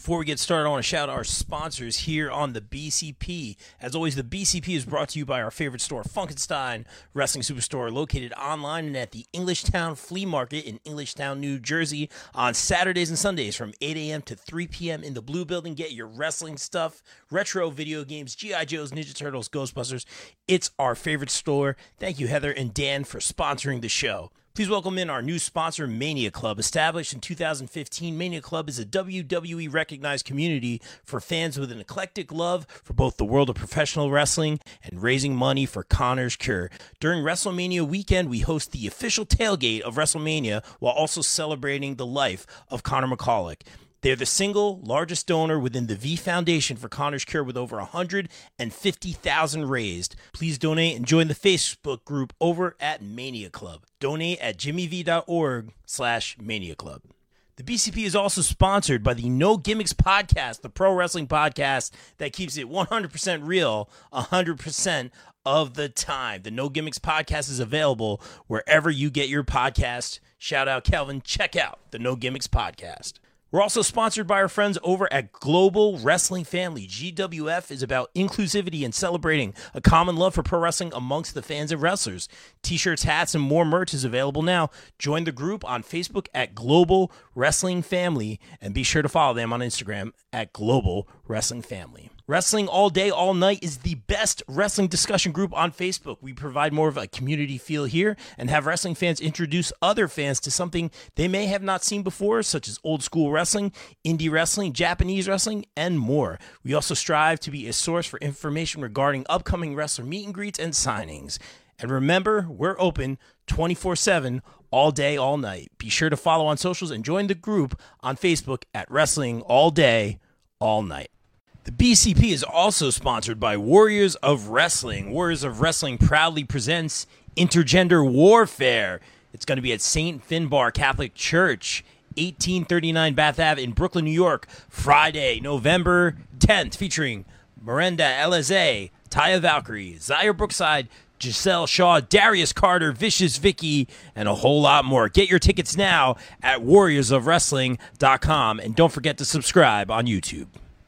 Before we get started, I want to shout out our sponsors here on the BCP. As always, the BCP is brought to you by our favorite store, Funkenstein Wrestling Superstore, located online and at the Englishtown Flea Market in Englishtown, New Jersey, on Saturdays and Sundays from 8 a.m. to 3 p.m. in the Blue Building. Get your wrestling stuff, retro video games, G.I. Joes, Ninja Turtles, Ghostbusters. It's our favorite store. Thank you, Heather and Dan, for sponsoring the show. Please welcome in our new sponsor, Mania Club. Established in 2015, Mania Club is a WWE-recognized community for fans with an eclectic love for both the world of professional wrestling and raising money for Connor's Cure. During WrestleMania weekend, we host the official tailgate of WrestleMania while also celebrating the life of Connor McCulloch. They're the single largest donor within the V Foundation for Connor's Cure with over $150,000 raised. Please donate and join the Facebook group over at Mania Club. Donate at jimmyv.org/Mania Club. The BCP is also sponsored by the No Gimmicks Podcast, the pro wrestling podcast that keeps it 100% real 100% of the time. The No Gimmicks Podcast is available wherever you get your podcast. Shout out Kelvin. Check out the No Gimmicks Podcast. We're also sponsored by our friends over at Global Wrestling Family. GWF is about inclusivity and celebrating a common love for pro wrestling amongst the fans and wrestlers. T-shirts, hats, and more merch is available now. Join the group on Facebook at Global Wrestling Family and be sure to follow them on Instagram at Global Wrestling Family. Wrestling All Day, All Night is the best wrestling discussion group on Facebook. We provide more of a community feel here and have wrestling fans introduce other fans to something they may have not seen before, such as old school wrestling, indie wrestling, Japanese wrestling, and more. We also strive to be a source for information regarding upcoming wrestler meet and greets and signings. And remember, we're open 24/7, all day, all night. Be sure to follow on socials and join the group on Facebook at Wrestling All Day, All Night. The BCP is also sponsored by Warriors of Wrestling. Warriors of Wrestling proudly presents Intergender Warfare. It's going to be at St. Finbar Catholic Church, 1839 Bath Ave in Brooklyn, New York, Friday, November 10th, featuring Miranda Elize, Taya Valkyrie, Zaire Brookside, Giselle Shaw, Darius Carter, Vicious Vicky, and a whole lot more. Get your tickets now at warriorsofwrestling.com, and don't forget to subscribe on YouTube.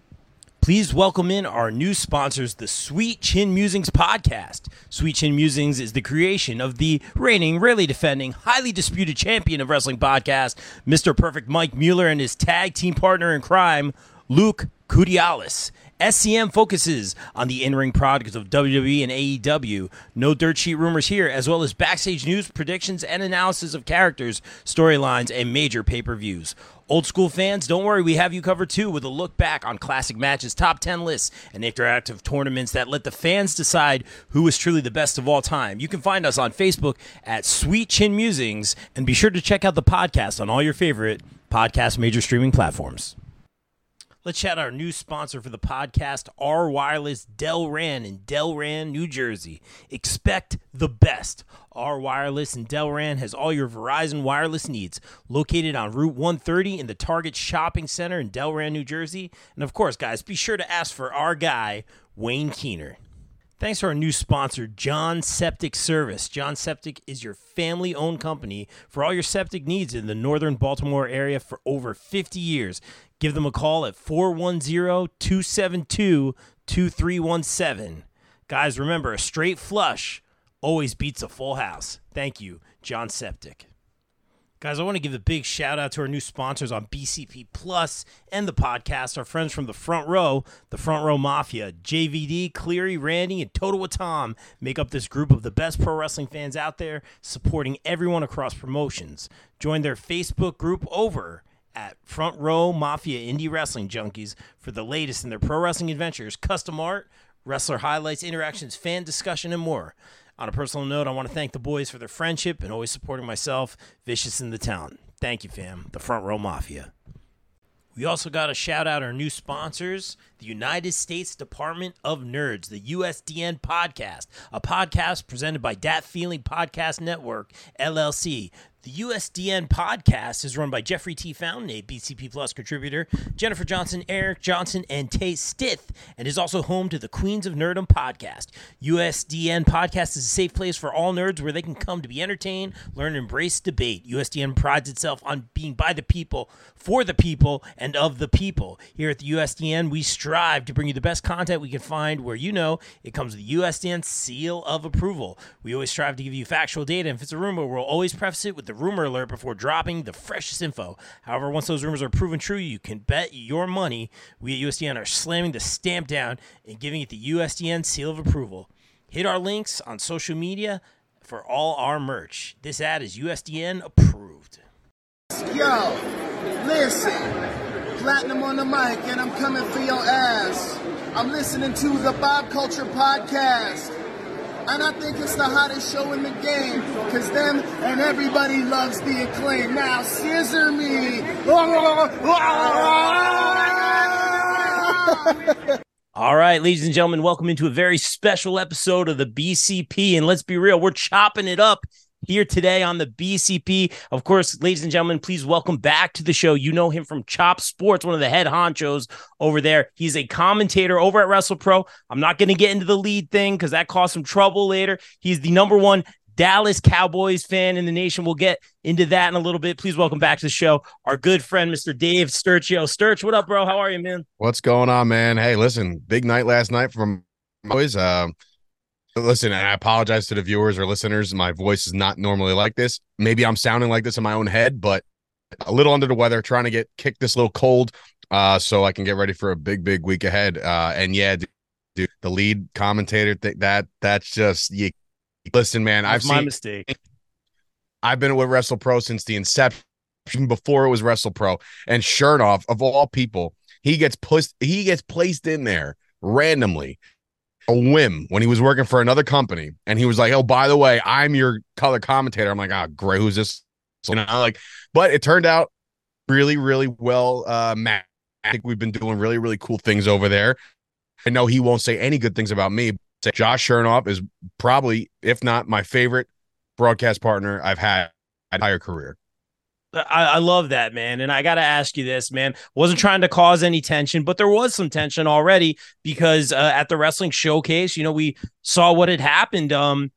Please welcome in our new sponsors, the Sweet Chin Musings podcast. Sweet Chin Musings is the creation of the reigning, rarely defending, highly disputed champion of wrestling podcast, Mr. Perfect Mike Mueller, and his tag team partner in crime, Luke Kudialis. SCM focuses on the in-ring products of WWE and AEW. No dirt sheet rumors here, as well as backstage news, predictions, and analysis of characters, storylines, and major pay-per-views. Old school fans, don't worry, we have you covered too with a look back on classic matches, top 10 lists, and interactive tournaments that let the fans decide who is truly the best of all time. You can find us on Facebook at Sweet Chin Musings, and be sure to check out the podcast on all your favorite podcast major streaming platforms. Let's shout out our new sponsor for the podcast, R Wireless Delran in Delran, New Jersey. Expect the best. R Wireless in Delran has all your Verizon wireless needs. Located on Route 130 in the Target Shopping Center in Delran, New Jersey. And of course, guys, be sure to ask for our guy, Wayne Keener. Thanks to our new sponsor, John Septic Service. John Septic is your family-owned company for all your septic needs in the northern Baltimore area for over 50 years. Give them a call at 410-272-2317. Guys, remember, a straight flush always beats a full house. Thank you, John Septic. Guys, I want to give a big shout out to our new sponsors on BCP Plus and the podcast, our friends from the Front Row Mafia. JVD, Cleary, Randy, and Total Tom make up this group of the best pro wrestling fans out there, supporting everyone across promotions. Join their Facebook group over at Front Row Mafia Indie Wrestling Junkies for the latest in their pro wrestling adventures, custom art, wrestler highlights, interactions, fan discussion, and more. On a personal note, I want to thank the boys for their friendship and always supporting myself, Vicious in the Town. Thank you, fam. The Front Row Mafia. We also got to shout out our new sponsors, the United States Department of Nerds, the USDN Podcast, a podcast presented by Dat Feeling Podcast Network, LLC. The USDN podcast is run by Jeffrey T. Fountain, a BCP Plus contributor, Jennifer Johnson, Eric Johnson, and Tay Stith, and is also home to the Queens of Nerdom podcast. USDN podcast is a safe place for all nerds where they can come to be entertained, learn, and embrace debate. USDN prides itself on being by the people, for the people, and of the people. Here at the USDN, we strive to bring you the best content we can find where you know it comes with the USDN seal of approval. We always strive to give you factual data, and if it's a rumor, we'll always preface it with the rumor alert before dropping the freshest info. However, once those rumors are proven true, you can bet your money we at USDN are slamming the stamp down and giving it the USDN seal of approval. Hit our links on social media for all our merch. This ad is USDN approved. Yo, listen, Platinum on the mic, and I'm coming for your ass. I'm listening to the Bob Culture Podcast. And I think it's the hottest show in the game, because them and everybody loves the Acclaim. Now, scissor me. All right, ladies and gentlemen, welcome into a very special episode of the BCP. And let's be real, we're chopping it up here today on the BCP. Of course, ladies and gentlemen, please welcome back to the show. You know him from Chop Sports, one of the head honchos over there. He's a commentator over at WrestlePro. I'm not going to get into the lead thing because that caused some trouble later. He's the number one Dallas Cowboys fan in the nation. We'll get into that in a little bit. Please welcome back to the show our good friend, Mr. Dave Sturchio. Sturch, what up, bro? How are you, man? What's going on, man? Hey, listen, big night last night from boys. Listen, I apologize to the viewers or listeners. My voice is not normally like this. Maybe I'm sounding like this in my own head, but a little under the weather, trying to kick this little cold so I can get ready for a big week ahead. And yeah, dude, the lead commentator, that's just you. Listen, man, my mistake. I've been with WrestlePro since the inception, before it was WrestlePro. And Chernoff, of all people, he gets placed in there randomly. A whim when he was working for another company, and he was like, "Oh, by the way, I'm your color commentator." I'm like, "Ah, great, who's this?" So, but it turned out really well. Matt, I think we've been doing really cool things over there. I know he won't say any good things about me. But Josh Chernoff is probably, if not my favorite broadcast partner I've had my entire career. I love that, man. And I got to ask you this, man. Wasn't trying to cause any tension, but there was some tension already because at the wrestling showcase, we saw what had happened.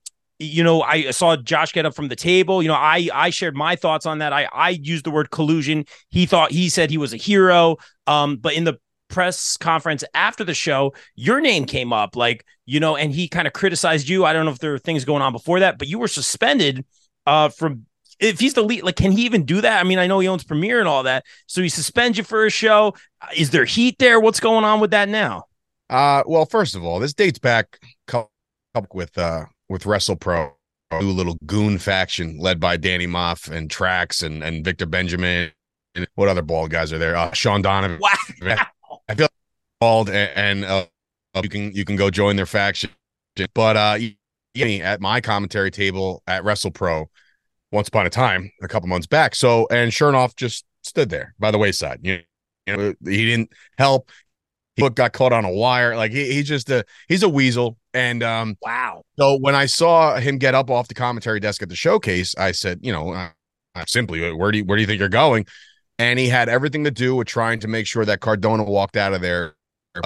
I saw Josh get up from the table. I shared my thoughts on that. I used the word collusion. He said he was a hero. But in the press conference after the show, your name came up, and he kind of criticized you. I don't know if there were things going on before that, but you were suspended from. If he's the lead, can he even do that? I mean, I know he owns Premiere and all that. So he suspends you for a show. Is there heat there? What's going on with that now? Well, first of all, this dates back with WrestlePro, a new little goon faction led by Danny Moff and Trax and Victor Benjamin. And what other bald guys are there? Sean Donovan. Wow. I feel bald, and you can go join their faction. But at my commentary table at WrestlePro, once upon a time, a couple months back. So, and Chernoff just stood there by the wayside. He didn't help. He got caught on a wire. He's a weasel. And wow. So when I saw him get up off the commentary desk at the showcase, I said, simply, where do you think you're going? And he had everything to do with trying to make sure that Cardona walked out of there.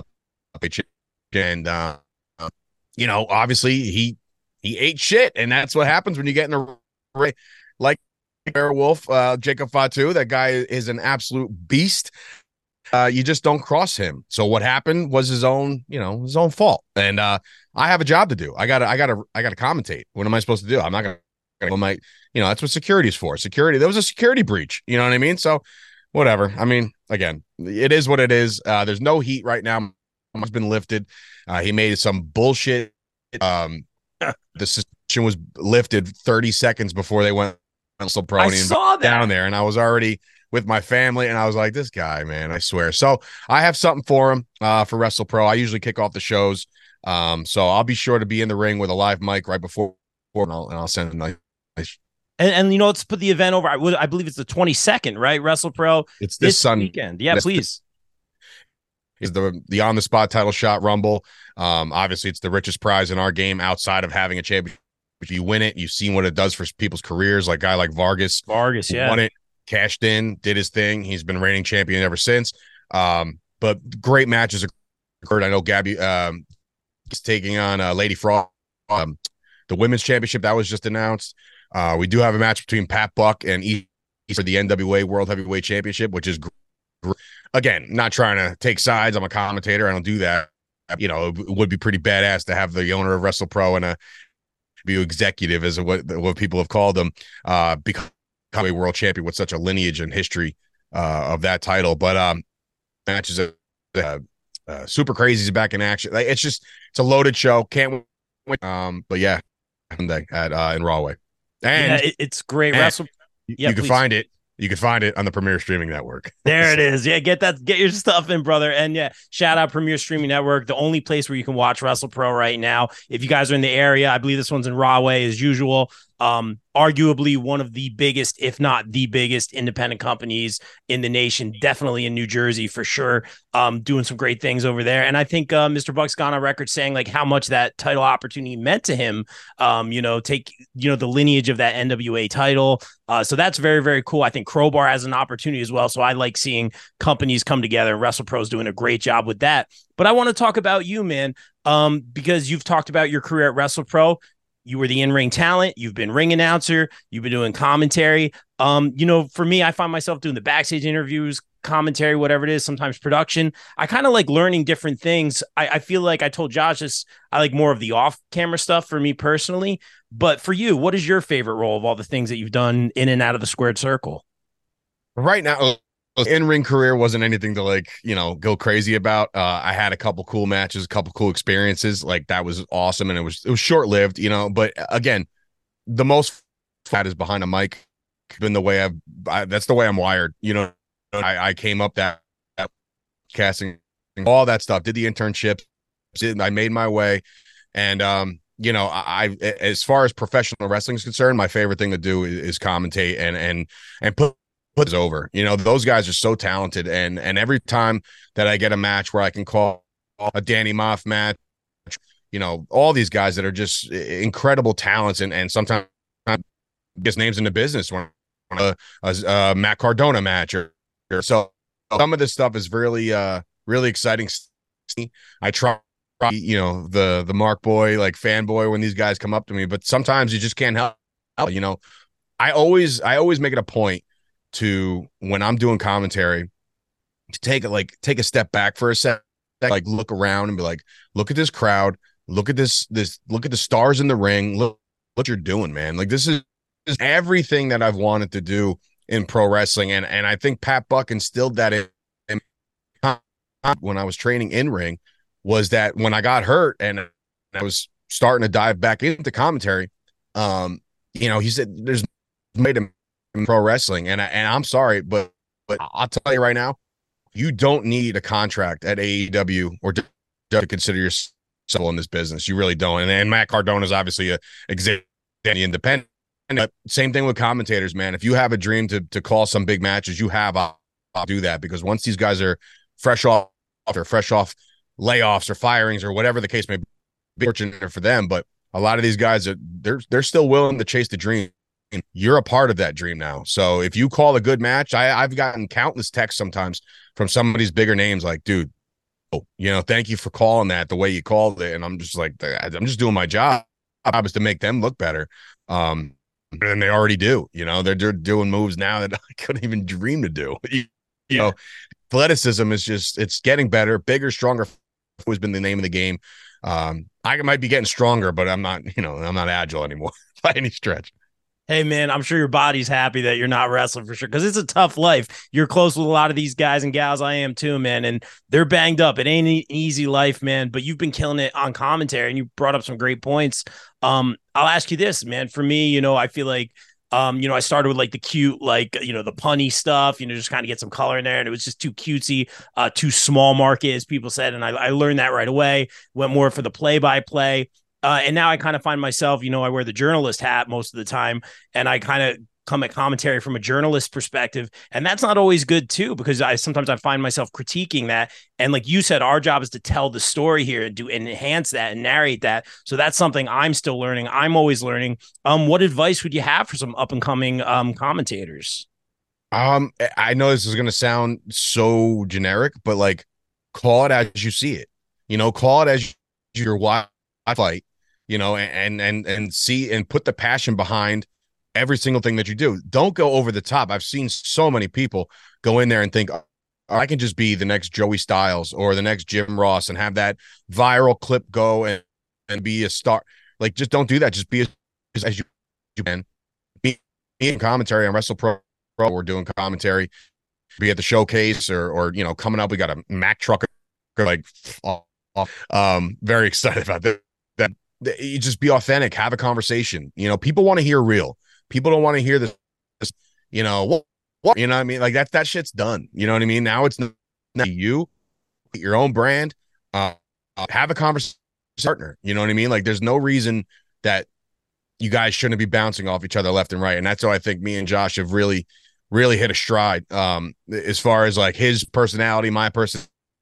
And obviously he ate shit, and that's what happens when you get in the like Werewolf, Jacob Fatu. That guy is an absolute beast. You just don't cross him. So what happened was his own fault. And I have a job to do. I gotta commentate. What am I supposed to do? I'm not gonna that's what security is for. Security. There was a security breach. You know what I mean? So whatever. I mean, again, it is what it is. There's no heat right now. It's been lifted. He made some bullshit. The suspension was lifted 30 seconds before they went I saw that down there, and I was already with my family, and I was like, this guy, man, I swear. So I have something for him for WrestlePro. I usually kick off the shows, so I'll be sure to be in the ring with a live mic right before, and I'll send him nice. And let's put the event over. I believe it's the 22nd, right? WrestlePro. It's this Sunday weekend. Yeah, please. Is the on-the-spot title shot Rumble. Obviously, it's the richest prize in our game outside of having a championship If you win it, you've seen what it does for people's careers. Like a guy like Vargas, Yeah, won it, cashed in, did his thing. He's been reigning champion ever since. But great matches occurred. I know Gabby is taking on Lady Frost. The women's championship that was just announced. We do have a match between Pat Buck and E for the NWA World Heavyweight Championship, which is again, not trying to take sides. I'm a commentator. I don't do that. You know, it would be pretty badass to have the owner of WrestlePro and a executive, as what people have called them, become a world champion with such a lineage and history of that title. But matches Super Crazy's back in action. Like, it's a loaded show. Can't wait. But yeah, Monday at in Rahway. And yeah, it's great. You can find it. You can find it on the Premier Streaming Network. There it is. Yeah, get your stuff in, brother. And yeah, shout out Premier Streaming Network, the only place where you can watch WrestlePro right now. If you guys are in the area, I believe this one's in Rahway as usual. Arguably one of the biggest, if not the biggest, independent companies in the nation, definitely in New Jersey for sure. Doing some great things over there. And I think Mr. Buck's gone on record saying like how much that title opportunity meant to him. Take the lineage of that NWA title. So that's very, very cool. I think Crowbar has an opportunity as well. So I like seeing companies come together, and WrestlePro's doing a great job with that. But I want to talk about you, man, because you've talked about your career at WrestlePro. You were the in-ring talent. You've been ring announcer. You've been doing commentary. For me, I find myself doing the backstage interviews, commentary, whatever it is, sometimes production. I kind of like learning different things. I feel like I told Josh this, I like more of the off-camera stuff for me personally. But for you, what is your favorite role of all the things that you've done in and out of the squared circle? Right now, in-ring career wasn't anything to go crazy about. I had a couple cool matches, a couple cool experiences. Like that was awesome. And it was short-lived, but again, the most fat is behind a mic. Been the way that's the way I'm wired. I came up that casting, all that stuff, did the internship. I made my way. And, I as far as professional wrestling is concerned, my favorite thing to do is commentate and put this over. Those guys are so talented, and every time that I get a match where I can call a Danny Moff match, all these guys that are just incredible talents, and sometimes biggest names in the business, when a Matt Cardona match or so. Some of this stuff is really really exciting. I try the Mark Boy like fanboy when these guys come up to me, but sometimes you just can't help. I always make it a point to, when I'm doing commentary, to take a step back for a second, like look around and be like, look at this crowd, look at this look at the stars in the ring, look what you're doing, man. Like this is everything that I've wanted to do in pro wrestling, and I think Pat Buck instilled that in when I was training in ring. Was that when I got hurt and I was starting to dive back into commentary, he said there's made him pro wrestling, and I'm sorry, but I'll tell you right now, you don't need a contract at AEW or to consider yourself in this business. You really don't. And Matt Cardona is obviously a independent. Same thing with commentators, man. If you have a dream to call some big matches, I'll do that, because once these guys are fresh off layoffs or firings or whatever the case may be, fortunate for them, but a lot of these guys they're still willing to chase the dream. You're a part of that dream now. So if you call a good match, I've gotten countless texts sometimes from some of these bigger names like, dude, thank you for calling that the way you called it. And I'm just like, I'm just doing my job. My job is to make them look better. And they already do. They're doing moves now that I couldn't even dream to do. Athleticism is it's getting better, bigger, stronger. Has been the name of the game. I might be getting stronger, but I'm not agile anymore by any stretch. Hey, man, I'm sure your body's happy that you're not wrestling for sure, because it's a tough life. You're close with a lot of these guys and gals. I am too, man, and they're banged up. It ain't an easy life, man, but you've been killing it on commentary, and you brought up some great points. I'll ask you this, man. For me, I feel like I started with like the cute, the punny stuff, just kind of get some color in there. And it was just too cutesy, too small market, as people said. And I learned that right away, went more for the play-by-play. And now I kind of find myself, I wear the journalist hat most of the time, and I kind of come at commentary from a journalist perspective. And that's not always good too, because sometimes I find myself critiquing that. And like you said, our job is to tell the story here and enhance that and narrate that. So that's something I'm still learning. I'm always learning. What advice would you have for some up and coming commentators? I know this is going to sound so generic, but like, call it as you see it, call it as your fight, and see and put the passion behind every single thing that you do. Don't go over the top. I've seen so many people go in there and think, oh, I can just be the next Joey Styles or the next Jim Ross and have that viral clip go and be a star. Like, just don't do that. Just be as you can. Be in commentary on WrestlePro. We're doing commentary, be at the showcase or coming up. We got a Mack truck, like, very excited about that. You just be authentic, have a conversation. People want to hear real. People don't want to hear this. What you know what I mean? Like that shit's done. You know what I mean? Now it's not you, your own brand. Have a conversation partner. You know what I mean? Like, there's no reason that you guys shouldn't be bouncing off each other left and right. And that's how I think me and Josh have really hit a stride. As far as like his personality, my person,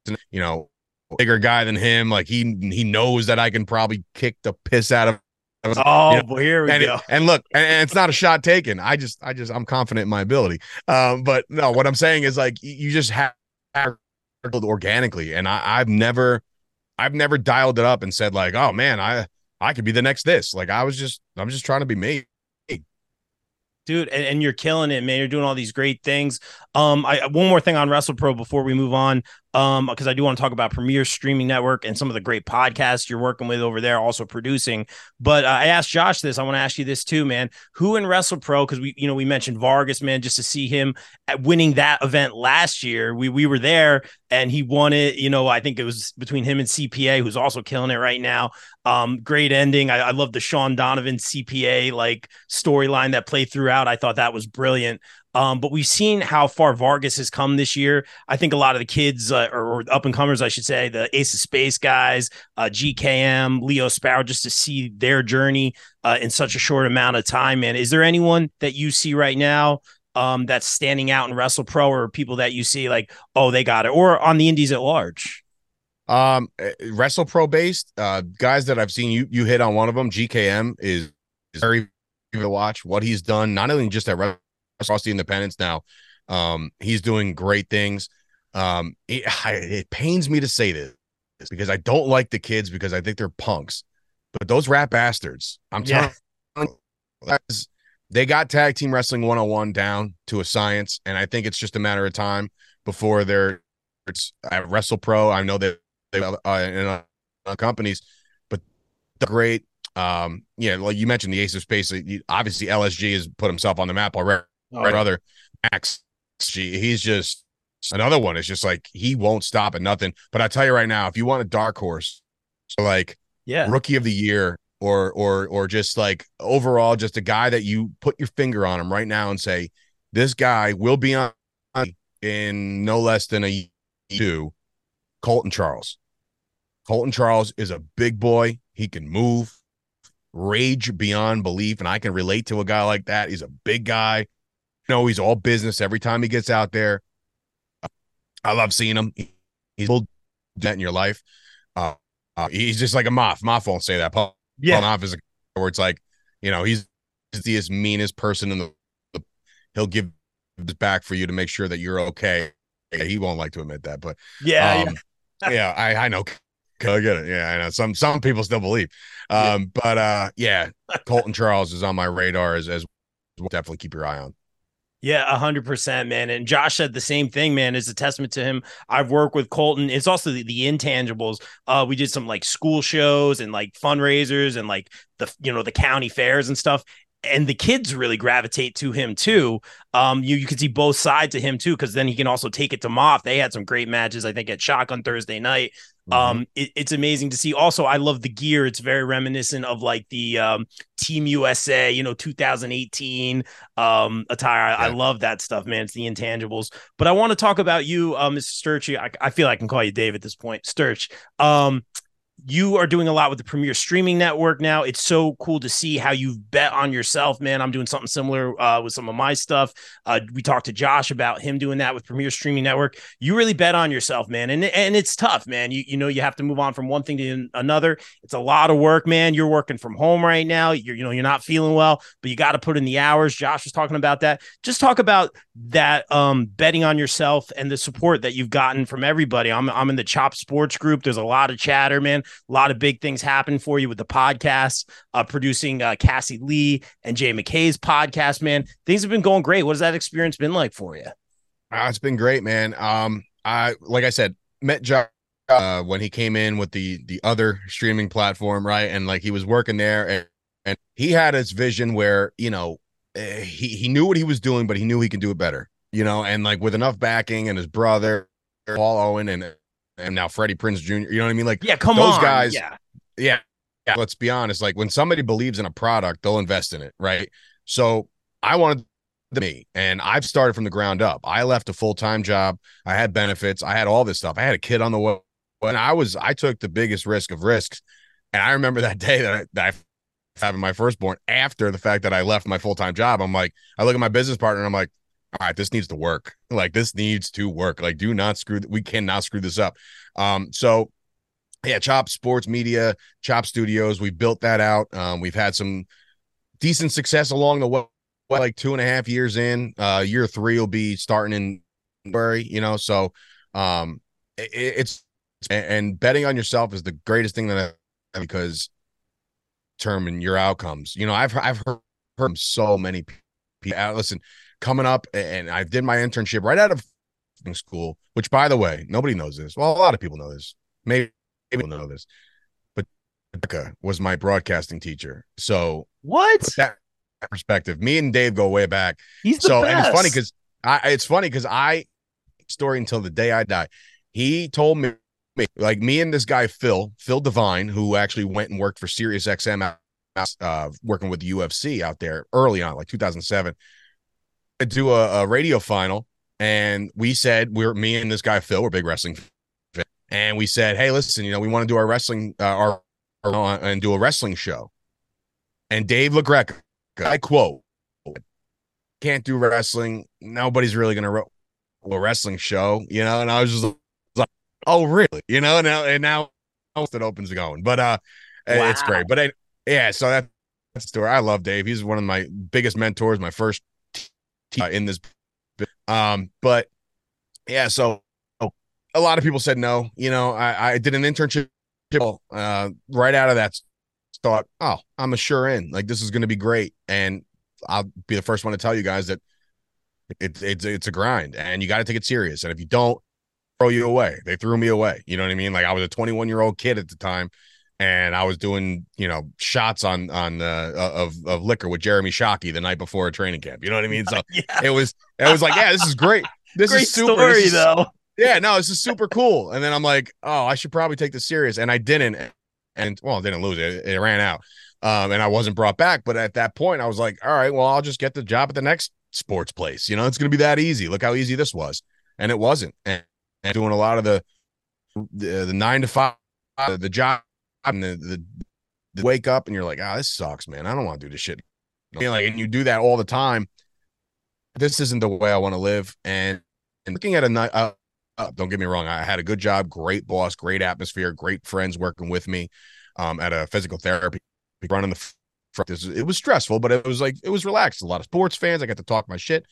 bigger guy than him. Like he knows that I can probably kick the piss out of him. Boy, here we go. And look, and it's not a shot taken. I'm confident in my ability. But no, what I'm saying is like, you just have organically. And I've never dialed it up and said like, oh man, I could be the next this. Like I'm just trying to be me. Dude, and you're killing it, man. You're doing all these great things. One more thing on WrestlePro before we move on, because I do want to talk about Premier Streaming Network and some of the great podcasts you're working with over there, also producing. But I asked Josh this. I want to ask you this too, man. Who in WrestlePro? Because we mentioned Vargas, man, just to see him at winning that event last year. We were there and he won it. I think it was between him and CPA, who's also killing it right now. Great ending. I love the Sean Donovan CPA like storyline that played throughout. I thought that was brilliant. But we've seen how far Vargas has come this year. I think a lot of the kids or up and comers, I should say, the Ace of Space guys, GKM, Leo Sparrow, just to see their journey in such a short amount of time, man. Is there anyone that you see right now that's standing out in WrestlePro, or people that you see like, oh, they got it, or on the indies at large? WrestlePro based guys that I've seen, you hit on one of them. GKM is very to watch what he's done, not only just at across the independents now. He's doing great things. It pains me to say this because I don't like the kids because I think they're punks, but those rat bastards, I'm telling you, they got Tag Team Wrestling 101 down to a science, and I think it's just a matter of time before it's at WrestlePro. I know that they in companies, but they're great. Like you mentioned, the Ace of Space. Obviously, LSG has put himself on the map already. Brother Max G, he's just another one. It's just like he won't stop at nothing. But I tell you right now, if you want a dark horse, so like rookie of the year or just like overall, just a guy that you put your finger on him right now and say, this guy will be on in no less than a year, Colton Charles. Colton Charles is a big boy. He can move, rage beyond belief, and I can relate to a guy like that. He's a big guy. He's all business every time he gets out there. I love seeing him. He's that in your life. He's just like a Moff. Moff won't say that. Paul Moff is where it's like, he's the meanest person in the he'll give his back for you to make sure that you're okay. He won't like to admit that, but I know. I get it. Yeah, I know. Some people still believe. But Colton Charles is on my radar as definitely keep your eye on. Yeah, 100%, man. And Josh said the same thing, man. It's a testament to him. I've worked with Colton. It's also the intangibles. We did some like school shows and like fundraisers and like the county fairs and stuff. And the kids really gravitate to him too. You can see both sides of him too, because then he can also take it to Moff. They had some great matches, I think, at Shock on Thursday night. It's amazing to see. Also, I love the gear. It's very reminiscent of like the Team USA, 2018 attire. I love that stuff, man. It's the intangibles. But I want to talk about you, Mr. Sturchy. I feel I can call you Dave at this point, Sturch. you are doing a lot with the Premier Streaming Network now. It's so cool to see how you've bet on yourself, man. I'm doing something similar with some of my stuff. We talked to Josh about him doing that with Premier Streaming Network. You really bet on yourself, man, and it's tough, man. You know you have to move on from one thing to another. It's a lot of work, man. You're working from home right now. You're not feeling well, but you got to put in the hours. Josh was talking about that. Just talk about that betting on yourself and the support that you've gotten from everybody. I'm in the Chop Sports group. There's a lot of chatter, man. A lot of big things happen for you with the podcast, producing Cassie Lee and Jay McKay's podcast, man. Things have been going great. What has that experience been like for you? It's been great, man. Like I said, met Josh when he came in with the other streaming platform, right? And like he was working there, and he had his vision where, you know, he knew what he was doing, but he knew he could do it better, you know, and like with enough backing and his brother, Paul Owen, and now Freddie Prinze Jr., you know what I mean? Like, yeah, come those on. guys. Yeah. Let's be honest. Like when somebody believes in a product, they'll invest in it, right? So I wanted me, and I've started from the ground up. I left a full-time job. I had benefits. I had all this stuff. I had a kid on the way, and I took the biggest risk of risks. And I remember that day that I having my firstborn after the fact that I left my full-time job. I'm like, I look at my business partner and I'm like, all right, this needs to work. Like, this needs to work. Like, we cannot screw this up. So yeah, Chop Sports Media, Chop Studios, we built that out. We've had some decent success along the way, like 2.5 years in. Year 3 will be starting in February, you know. So it's betting on yourself is the greatest thing that I, because determine your outcomes. You know, I've heard from so many people. Listen, coming up, and I did my internship right out of school, which, by the way, nobody knows this. Well, a lot of people know this. Maybe people know this, but Becca was my broadcasting teacher. So what? That perspective, me and Dave go way back. He's the best. And it's funny because I story until the day I die. He told me, like, me and this guy Phil Devine, who actually went and worked for Sirius XM, working with the UFC out there early on, like 2007, to do a radio final. And we said, me and this guy Phil, we're big wrestling fans, and we said, hey, listen, you know, we want to do our wrestling and do a wrestling show. And Dave LaGreca, I quote, can't do wrestling. Nobody's really gonna a wrestling show, you know. And I was just like, oh, really? You know, and now it opens going. But it's great. But yeah, so that's the story. I love Dave. He's one of my biggest mentors, my first in this. But yeah, so a lot of people said no. You know, I did an internship right out of that. Thought, oh, I'm a sure in. Like, this is going to be great, and I'll be the first one to tell you guys that it's a grind, and you got to take it serious. And if you don't, throw you away. They threw me away. You know what I mean? Like, I was a 21-year-old kid at the time, and I was doing, you know, shots on of liquor with Jeremy Shockey the night before a training camp. You know what I mean? So yeah. it was like, yeah, this is great. This great is super story, though. Yeah, no, this is super cool. And then I'm like, oh, I should probably take this serious, and I didn't. And well, I didn't lose it. It ran out. And I wasn't brought back. But at that point, I was like, all right, well, I'll just get the job at the next sports place. You know, it's going to be that easy. Look how easy this was. And it wasn't. And doing a lot of the 9 to 5, the job, and the wake up, and you're like, this sucks, man. I don't want to do this shit. You know, like, and you do that all the time. This isn't the way I want to live. And looking at don't get me wrong, I had a good job, great boss, great atmosphere, great friends working with me at a physical therapy, running the front. It was stressful, but it was relaxed. A lot of sports fans. I got to talk my shit.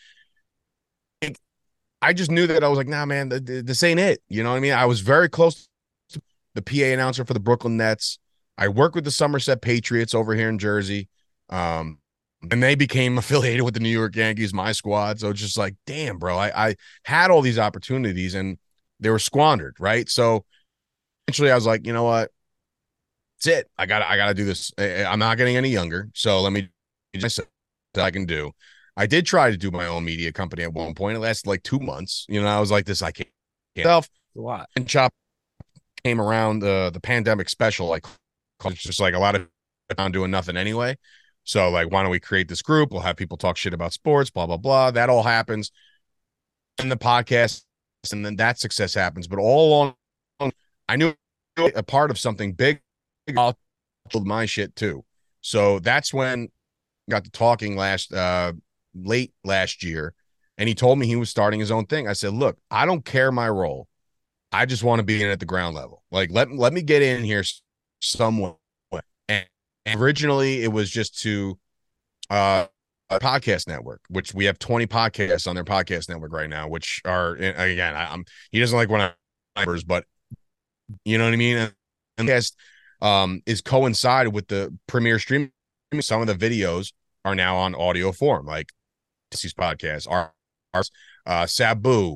I just knew that I was like, nah, man, this ain't it. You know what I mean? I was very close to the PA announcer for the Brooklyn Nets. I worked with the Somerset Patriots over here in Jersey. And they became affiliated with the New York Yankees, my squad. So it's just like, damn, bro, I had all these opportunities and they were squandered, right? So eventually I was like, you know what? That's it. I gotta do this. I'm not getting any younger. So let me do that I can do. I did try to do my own media company at one point. It lasted like 2 months. You know, I was like, this, I can't. Myself. A lot. And Chop came around the pandemic special, like, it's just like a lot of doing nothing anyway. So, like, why don't we create this group? We'll have people talk shit about sports, blah, blah, blah. That all happens in the podcast, and then that success happens. But all along, I knew a part of something big, I'll build my shit too. So that's when I got to talking late last year, and he told me he was starting his own thing. I said, look, I don't care my role. I just want to be in at the ground level. Like, let me get in here somewhere. And originally it was just to a podcast network, which we have 20 podcasts on their podcast network right now, which are, again, I'm he doesn't like when I numbers, but you know what I mean? And podcast is coincided with the premiere streaming. Some of the videos are now on audio form, like these podcasts are Sabu,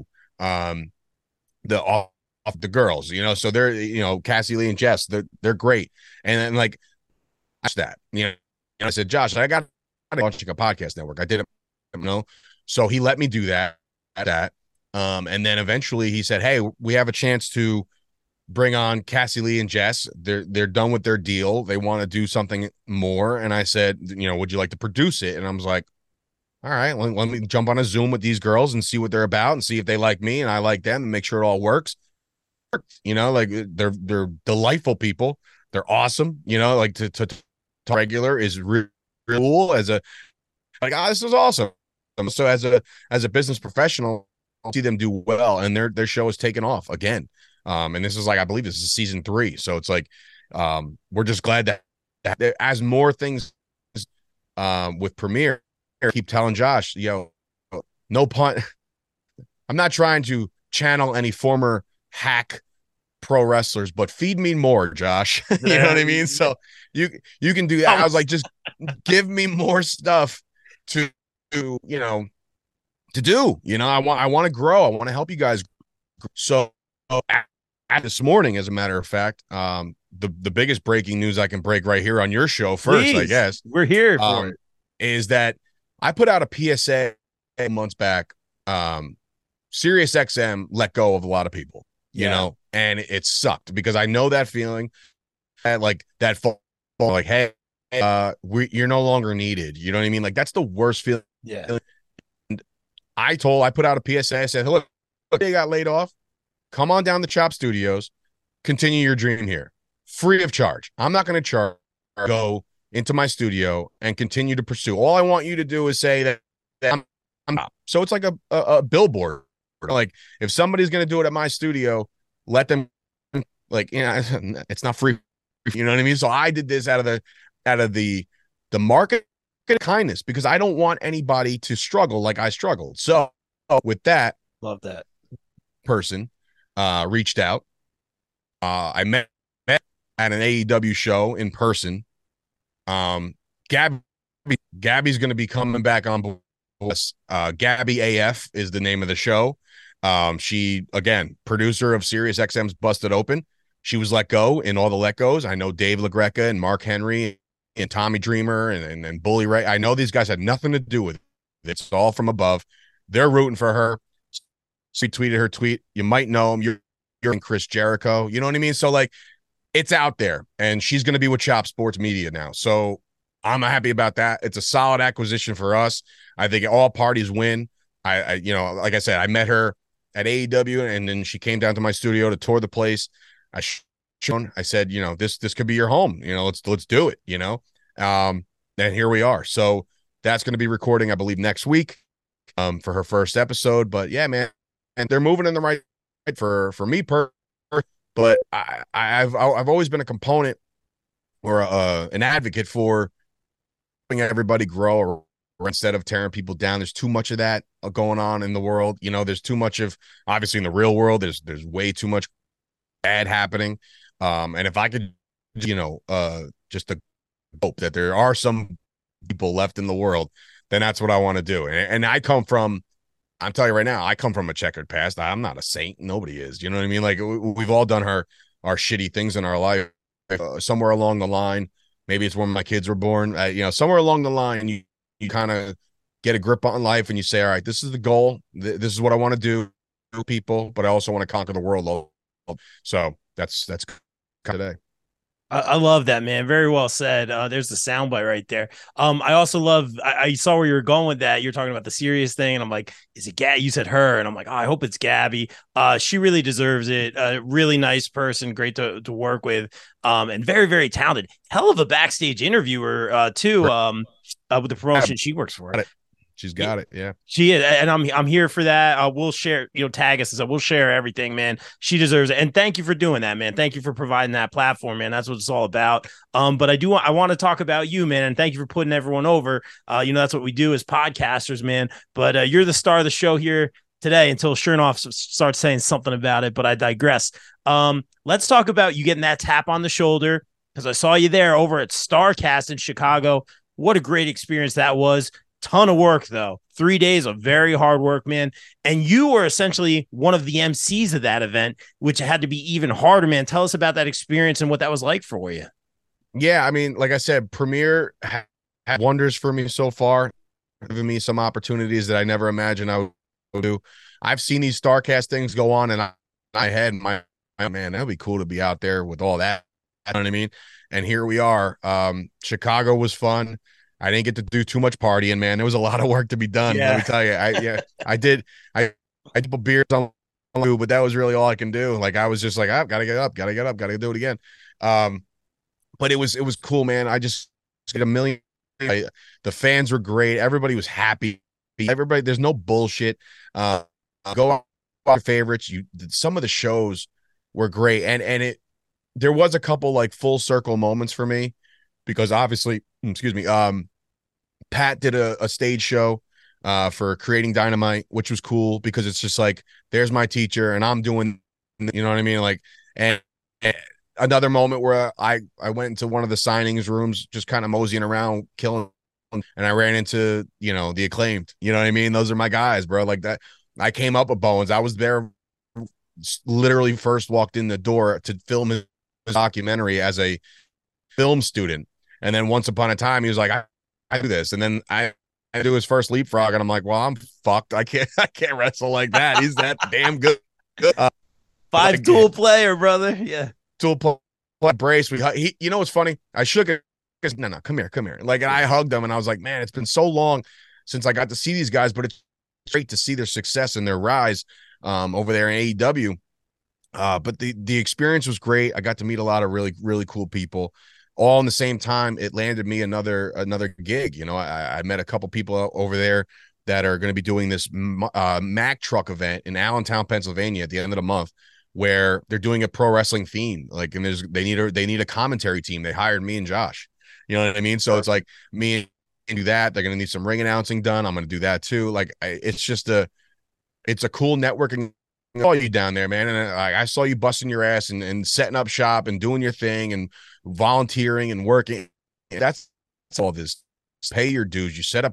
the off the girls, you know, so they're, you know, Cassie Lee and Jess, they're great. And then like that, you know, I said, Josh, I got launching a podcast network. I didn't know. So he let me do that. And then eventually he said, hey, we have a chance to bring on Cassie Lee and Jess. They're done with their deal. They want to do something more. And I said, you know, would you like to produce it? And I was like, all right, let me jump on a Zoom with these girls and see what they're about and see if they like me and I like them and make sure it all works. You know, like they're delightful people. They're awesome. You know, like to talk regular is real cool as a like, oh, this is awesome. So as a business professional, I see them do well, and their show is taken off again. And this is like, I believe this is season 3. So it's like, we're just glad that as more things with Premiere, I keep telling Josh, yo, no pun. I'm not trying to channel any former hack pro wrestlers, but feed me more, Josh. You know what I mean? So you can do that. I was like, just give me more stuff to you know, to do. You know, I want to grow. I want to help you guys. So this morning, as a matter of fact, the biggest breaking news I can break right here on your show first, I guess. We're here for it. Is that I put out a PSA months back. Sirius XM let go of a lot of people, you know, and it sucked because I know that feeling, like that fall, like, hey, you're no longer needed. You know what I mean? Like that's the worst feeling. Yeah. And I put out a PSA. I said, look, they got laid off. Come on down to Chop Studios. Continue your dream here, free of charge. I'm not going to charge. Go into my studio and continue to pursue. All I want you to do is say that I'm so it's like a billboard. Like if somebody's going to do it at my studio, let them, like, you know, it's not free. You know what I mean? So I did this out of the market kindness because I don't want anybody to struggle like I struggled. So with that, love that person reached out. I met at an AEW show in person. Gabby's going to be coming back on board. Gabby AF is the name of the show. She, again, producer of Sirius XM's Busted Open. She was let go in all the let goes. I know Dave LaGreca and Mark Henry and Tommy Dreamer and Bully Ray. I know these guys had nothing to do with it. It's all from above. They're rooting for her. She tweeted her tweet. You might know him. You're in Chris Jericho. You know what I mean? So like, it's out there, and she's going to be with Chop Sports Media now. So I'm happy about that. It's a solid acquisition for us. I think all parties win. I you know, like I said, I met her at AEW, and then she came down to my studio to tour the place. I said, you know, this could be your home. You know, let's do it. You know, and here we are. So that's going to be recording, I believe, next week, for her first episode. But yeah, man, and they're moving in the right for me but I've always been a component or an advocate for helping everybody grow or instead of tearing people down. There's too much of that going on in the world. You know, there's too much of, obviously in the real world, there's way too much bad happening. And if I could, you know, just to hope that there are some people left in the world, then that's what I want to do. And I come from, I'm telling you right now, I come from a checkered past. I'm not a saint. Nobody is. You know what I mean? Like we've all done our shitty things in our life. Somewhere along the line, maybe it's when my kids were born. You know, somewhere along the line, you kind of get a grip on life and you say, all right, this is the goal. This is what I want to do, people, but I also want to conquer the world. So that's today. I love that, man. Very well said. There's the soundbite right there. I also love. I saw where you were going with that. You're talking about the serious thing, and I'm like, is it Gabby? You said her, and I'm like, oh, I hope it's Gabby. She really deserves it. Really nice person, great to work with, and very very talented. Hell of a backstage interviewer, too. With the promotion she works for. She's got it. Yeah. She is, and I'm here for that. We'll share, tag us. So we'll share everything, man. She deserves it, and thank you for doing that, man. Thank you for providing that platform, man. That's what it's all about. But I want to talk about you, man, and thank you for putting everyone over. That's what we do as podcasters, man. But you're the star of the show here today until Chernoff starts saying something about it. But I digress. Let's talk about you getting that tap on the shoulder, because I saw you there over at Starcast in Chicago. What a great experience that was. Ton of work, though. 3 days of very hard work, man. And you were essentially one of the MCs of that event, which had to be even harder, man. Tell us about that experience and what that was like for you. Yeah, I mean, like I said, Premiere had wonders for me so far, giving me some opportunities that I never imagined I would do. I've seen these Starcast things go on, and I had my man, that'd be cool to be out there with all that. You know what I mean? And here we are. Chicago was fun. I didn't get to do too much partying, man. There was a lot of work to be done. Yeah. Let me tell you. I did put beers on, but that was really all I can do. Like, I was just like, I've got to get up, got to do it again. But it was cool, man. I just get a million. The fans were great. Everybody was happy. Everybody, there's no bullshit. Go out your favorites. Some of the shows were great, and there was a couple like full circle moments for me, because obviously, excuse me, Pat did a stage show for Creating Dynamite, which was cool, because it's just like, there's my teacher and I'm doing, you know what I mean? Like, and another moment where I went into one of the signings rooms, just kind of moseying around, killing, and I ran into, the Acclaimed, you know what I mean? Those are my guys, bro. Like that. I came up with Bowens. I was there, literally first walked in the door to film his documentary as a film student. And then once upon a time, he was like, I do this. And then I do his first leapfrog, and I'm like, well, I'm fucked. I can't wrestle like that. He's that damn good. Five tool player, brother. Yeah. Tool play brace. What's funny? I shook it. No, come here. Like, and I hugged him, and I was like, man, it's been so long since I got to see these guys, but it's great to see their success and their rise over there in AEW. But the experience was great. I got to meet a lot of really, really cool people. All in the same time, it landed me another gig. I met a couple people over there that are going to be doing this Mack truck event in Allentown, Pennsylvania at the end of the month, where they're doing a pro wrestling theme. Like, and they need a commentary team. They hired me and Josh. You know what I mean? So it's like, me and do that. They're going to need some ring announcing done. I'm going to do that too. Like, it's a cool networking. I saw you down there, man, and I saw you busting your ass and setting up shop and doing your thing and volunteering and working. That's all this. Pay your dues. You set up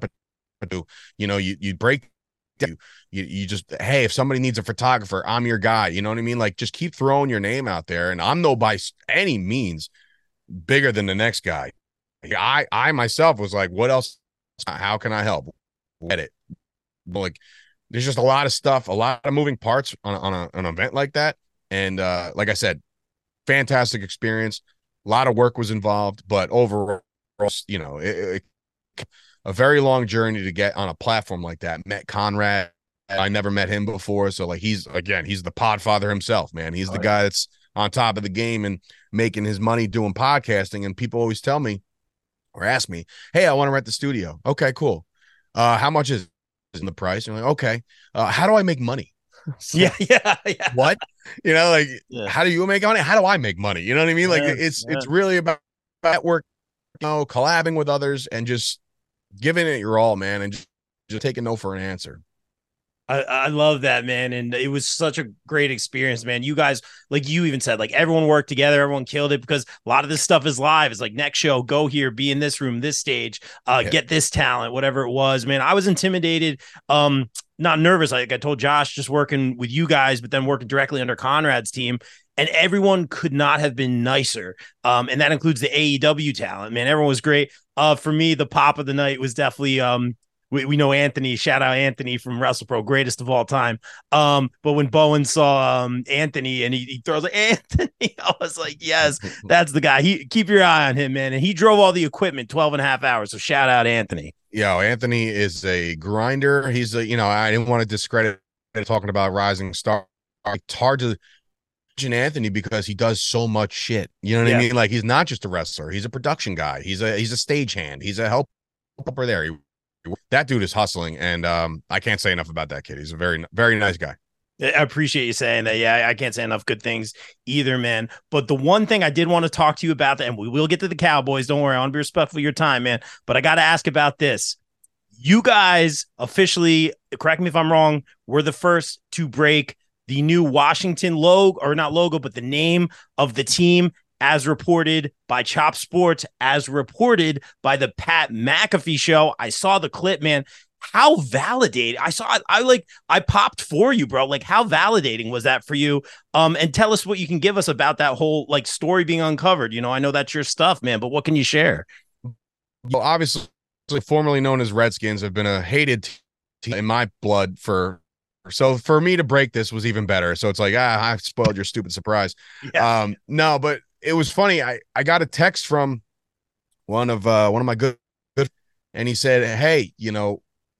you break. You just, hey, if somebody needs a photographer, I'm your guy. You know what I mean? Like, just keep throwing your name out there. And I'm no by any means bigger than the next guy. I myself was like, what else? How can I help? Get it? Like, there's just a lot of stuff, a lot of moving parts on an event like that. And like I said, fantastic experience. A lot of work was involved, but overall, a very long journey to get on a platform like that. Met Conrad. I never met him before. So, like, he's the podfather himself, man. He's the guy that's on top of the game and making his money doing podcasting. And people always tell me or ask me, hey, I want to rent the studio. Okay, cool. How much is in the price? And you're like, okay, how do I make money? Yeah. What? How do you make money? How do I make money? You know what I mean? Like, it's really about network, collabing with others and just giving it your all, man, and just taking no for an answer. I love that, man. And it was such a great experience, man. You guys, like you even said, like, everyone worked together, everyone killed it, because a lot of this stuff is live. It's like, next show, go here, be in this room, this stage, get this talent, whatever it was, man. I was intimidated, not nervous. Like I told Josh, just working with you guys, but then working directly under Conrad's team. And everyone could not have been nicer. And that includes the AEW talent, man. Everyone was great. For me, the pop of the night was definitely we know Anthony, shout out Anthony from WrestlePro, greatest of all time. But when Bowen saw Anthony and he throws like Anthony, I was like, yes, that's the guy. Keep your eye on him, man. And he drove all the equipment 12 and a half hours. So shout out Anthony. Yo, Anthony is a grinder. He's I didn't want to discredit talking about rising star. It's hard to mention Anthony because he does so much shit. You know what I mean? Like, he's not just a wrestler. He's a production guy. He's a stagehand. He's a helper there. That dude is hustling, and I can't say enough about that kid. He's a very, very nice guy. I appreciate you saying that. Yeah, I can't say enough good things either, man. But the one thing I did want to talk to you about, and we will get to the Cowboys. Don't worry, I want to be respectful of your time, man. But I got to ask about this. You guys officially, correct me if I'm wrong, were the first to break the new Washington logo, or not logo, but the name of the team, as reported by Chop Sports, as reported by the Pat McAfee show. I saw the clip, man. How validating. I popped for you, bro. Like, how validating was that for you? And tell us what you can give us about that whole like story being uncovered. You know, I know that's your stuff, man, but what can you share? Well, obviously, formerly known as Redskins, have been a hated team in my blood so for me to break this was even better. So it's like, I spoiled your stupid surprise. Yeah. No, but it was funny. I got a text from one of my good, and he said, hey, you know,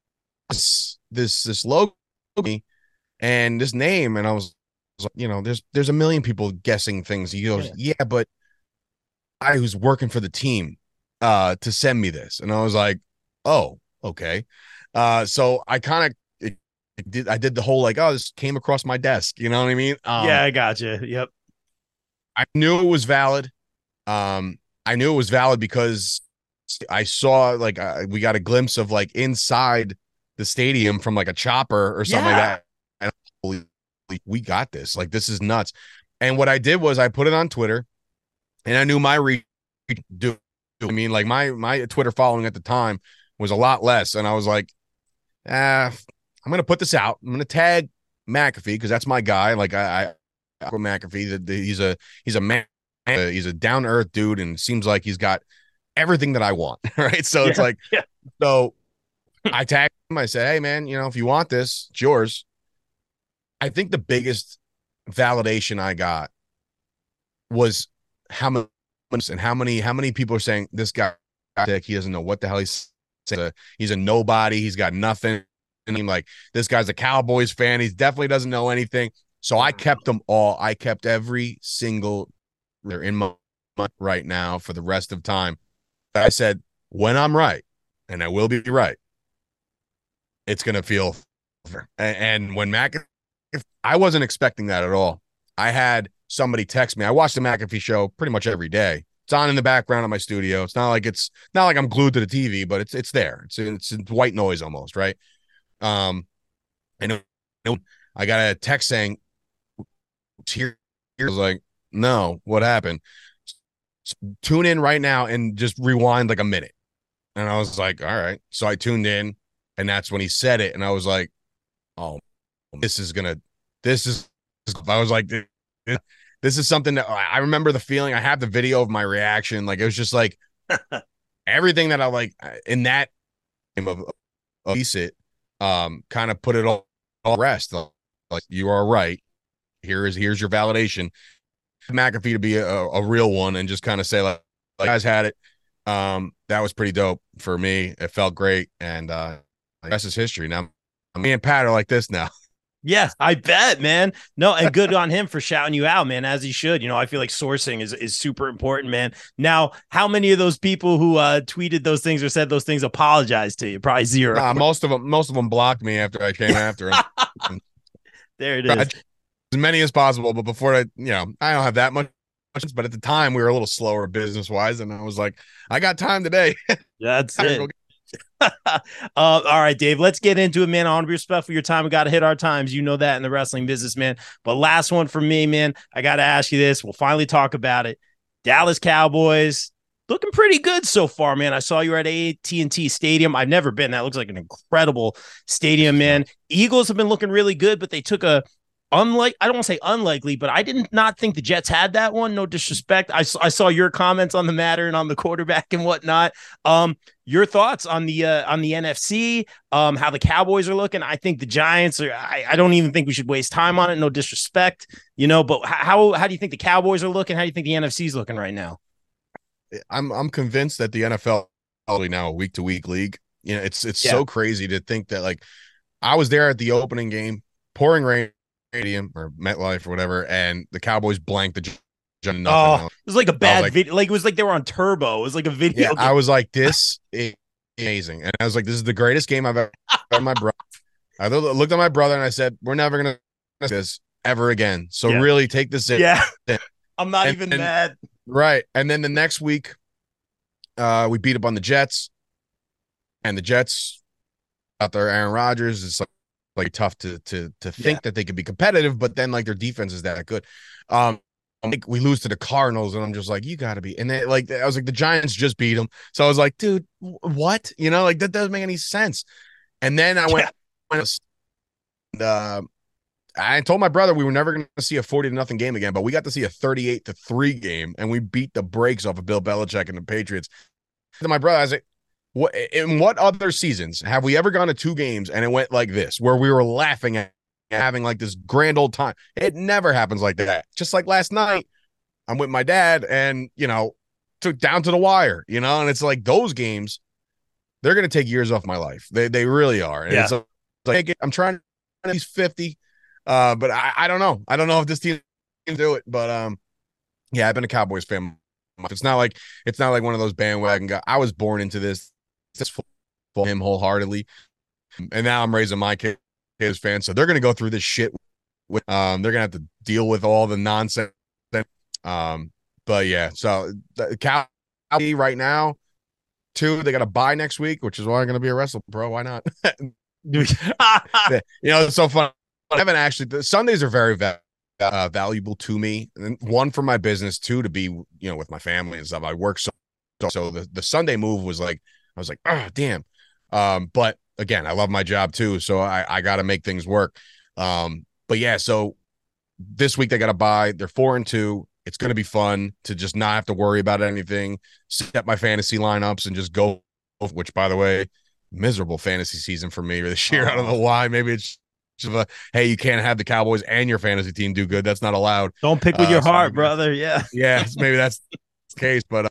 this logo and this name, and I was like, you know, there's a million people guessing things. He goes, yeah, but I who's working for the team to send me this, and I was like, oh, okay. So I kind of did the whole like, oh, this came across my desk, you know what I mean? Yeah, I got you. Yep. I knew it was valid. I knew it was valid because I saw like we got a glimpse of like inside the stadium from like a chopper or something like that. And holy, we got this. Like, this is nuts. And what I did was I put it on Twitter, and I knew my reach. I mean, like my Twitter following at the time was a lot less, and I was like, I'm going to put this out. I'm going to tag McAfee because that's my guy. Like, I McAfee, he's a man, he's a down to earth dude, and it seems like he's got everything that I want. Right. So it's like, so I tagged him. I said, hey man, you know, if you want this, it's yours. I think the biggest validation I got was how many people are saying this guy, he doesn't know what the hell he's saying. He's a nobody. He's got nothing. And like, this guy's a Cowboys fan. He definitely doesn't know anything. So I kept them all. I kept every single. They're in my right now for the rest of time. I said, when I'm right, and I will be right, it's gonna feel. And when I wasn't expecting that at all. I had somebody text me. I watched the McAfee show pretty much every day. It's on in the background of my studio. It's not like I'm glued to the TV, but it's there. It's white noise almost, right? And I got a text saying, here. I was like, no, what happened? Tune in right now and just rewind like a minute. And I was like, all right. So I tuned in, and that's when he said it. And I was like, oh, I was like, this is something that I remember the feeling. I have the video of my reaction. Like, it was just like everything that I like in that game of piece it, kind of put it all rest. Like, you are right. Here's your validation. McAfee to be a real one and just kind of say like guys had it. That was pretty dope for me. It felt great, and the rest is history. Now me and Pat are like this now. Yeah, I bet, man. No, and good on him for shouting you out, man, as he should. You know, I feel like sourcing is super important, man. Now, how many of those people who tweeted those things or said those things apologized to you? Probably zero. Most of them blocked me after I came after him. There it is. As many as possible, but before I don't have that much. But at the time, we were a little slower business wise, and I was like, I got time today. That's it. All right, Dave, let's get into it, man. I want to be respectful of your time. We got to hit our times. You know that in the wrestling business, man. But last one for me, man. I got to ask you this. We'll finally talk about it. Dallas Cowboys looking pretty good so far, man. I saw you were at AT&T Stadium. I've never been. That looks like an incredible stadium, man. Eagles have been looking really good, but they took a I don't want to say unlikely, but I did not think the Jets had that one. No disrespect. I saw your comments on the matter and on the quarterback and whatnot. Your thoughts on the NFC, how the Cowboys are looking. I think the Giants are, I don't even think we should waste time on it. No disrespect, but how do you think the Cowboys are looking? How do you think the NFC is looking right now? I'm convinced that the NFL is probably now a week-to-week league. It's so crazy to think that, like, I was there at the opening game, pouring rain, Stadium or MetLife or whatever, and the Cowboys blanked the nothing. Oh, it was like a bad video. Like, it was like they were on turbo. It was like a video. Yeah, I was like, this is amazing. And I was like, this is the greatest game I've ever had. My brother. I looked at my brother and I said, we're never going to do this ever again. So really take this in. Yeah. I'm not even mad. Right. And then the next week, we beat up on the Jets. And the Jets out there, Aaron Rodgers is like tough to think that they could be competitive, but then like their defense is that good. Like we lose to the Cardinals, and I'm just like, you got to be. And then like I was like, the Giants just beat them, so I was like, dude, what? Like that doesn't make any sense. And then I went, I told my brother we were never going to see a 40-0 game again, but we got to see a 38-3 game, and we beat the brakes off of Bill Belichick and the Patriots. And my brother, I was like, in what other seasons have we ever gone to 2 games and it went like this, where we were laughing at having like this grand old time? It never happens like that. Just like last night, I'm with my dad and, took down to the wire, and it's like those games, they're going to take years off my life. They really are. And it's like, I'm trying to he's 50, but I don't know. I don't know if this team can do it, but I've been a Cowboys fan. It's not like one of those bandwagon guys. I was born into this for him wholeheartedly, and now I'm raising my kids fans, so they're going to go through this shit with they're going to have to deal with all the nonsense. But yeah, so the Cowboys right now 2, they got a bye next week, which is why I'm going to be a wrestler, bro. Why not? It's so fun. I haven't actually, the Sundays are very valuable to me, and 1 for my business, 2 to be with my family and stuff. I work so the Sunday move was like, I was like, oh damn. But again, I love my job too, so I got to make things work. But yeah, so this week they got to bye. They're 4-2. It's going to be fun to just not have to worry about anything. Set my fantasy lineups and just go. Which, by the way, miserable fantasy season for me this year. I don't know why. Maybe it's just hey, you can't have the Cowboys and your fantasy team do good. That's not allowed. Don't pick with your heart, brother. Yeah, maybe that's the case. But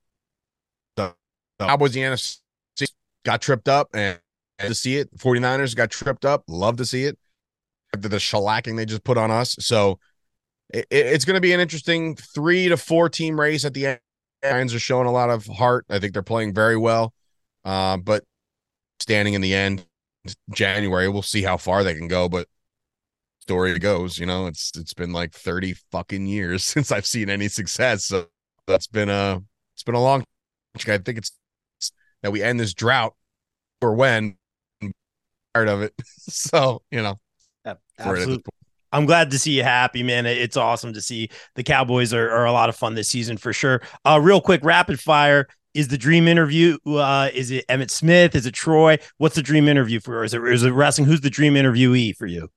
the Cowboys, the NFC got tripped up, and to see it. 49ers got tripped up. Love to see it. The shellacking they just put on us. So it's going to be an interesting 3 to 4 team race at the end. Lions are showing a lot of heart. I think they're playing very well. But standing in the end, January, we'll see how far they can go. But story goes, it's been like 30 fucking years since I've seen any success. So that's been a long. I think it's that we end this drought or when I'm tired of it. So, absolutely. I'm glad to see you happy, man. It's awesome to see the Cowboys are a lot of fun this season for sure. Real quick, rapid fire. Is the dream interview? Is it Emmitt Smith? Is it Troy? What's the dream interview for? Is it wrestling? Who's the dream interviewee for you?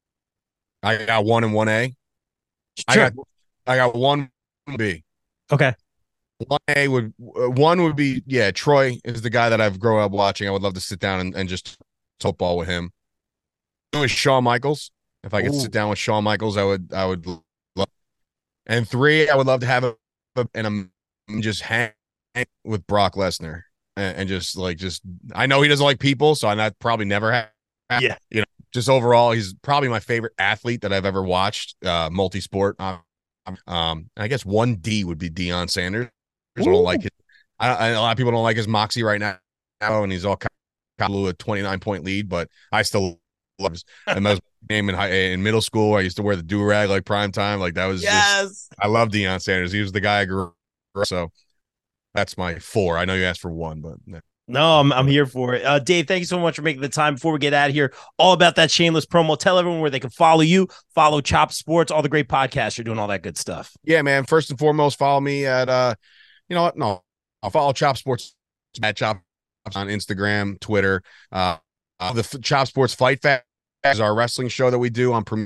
I got 1 and 1A. Sure. I got 1B. Okay. 1A would be Troy is the guy that I've grown up watching. I would love to sit down and just football with him. 2 is Shawn Michaels. If I could sit down with Shawn Michaels, I would love. And 3, I would love to have and I'm just hang with Brock Lesnar and just I know he doesn't like people, so I probably never have. Yeah, just overall, he's probably my favorite athlete that I've ever watched. Multi-sport. I guess 1D would be Deion Sanders. I don't like it. A lot of people don't like his moxie right now, and he's all kind of blew a 29-point lead, but I still love his. And that was my name in middle school. I used to wear the do-rag like prime time. Like that was I love Deion Sanders. He was the guy I grew up. So that's my 4. I know you asked for 1, but no, I'm here for it. Dave, thank you so much for making the time. Before we get out of here, all about that shameless promo. Tell everyone where they can follow you, follow Chop Sports, all the great podcasts you're doing, all that good stuff. Yeah, man. First and foremost, follow me at I'll follow Chop Sports at Chop on Instagram, Twitter. The Chop Sports Fight Fest is our wrestling show that we do on Premier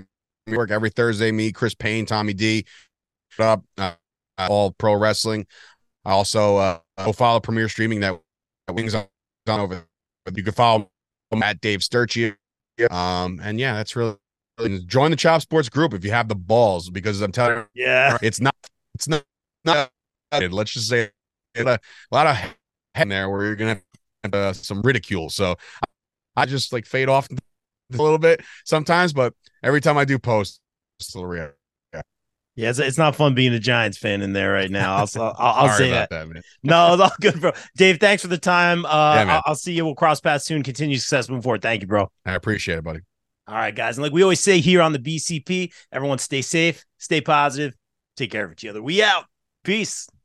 York every Thursday. Me, Chris Payne, Tommy D, up all pro wrestling. I also go follow Premier Streaming that wings on over. You can follow at Dave Sturchia. And yeah, that's really join the Chop Sports group if you have the balls, because I'm telling you, it's not let's just say a lot of head in there where you're gonna have some ridicule. So I just like fade off a little bit sometimes, but every time I do post, it's a little real. Yeah, it's not fun being a Giants fan in there right now. I'll say that. Man. No, it's all good, bro. Dave, thanks for the time. I'll see you. We'll cross paths soon. Continue success moving forward. Thank you, bro. I appreciate it, buddy. All right, guys. And like we always say here on the BCP, everyone stay safe, stay positive, take care of each other. We out. Peace.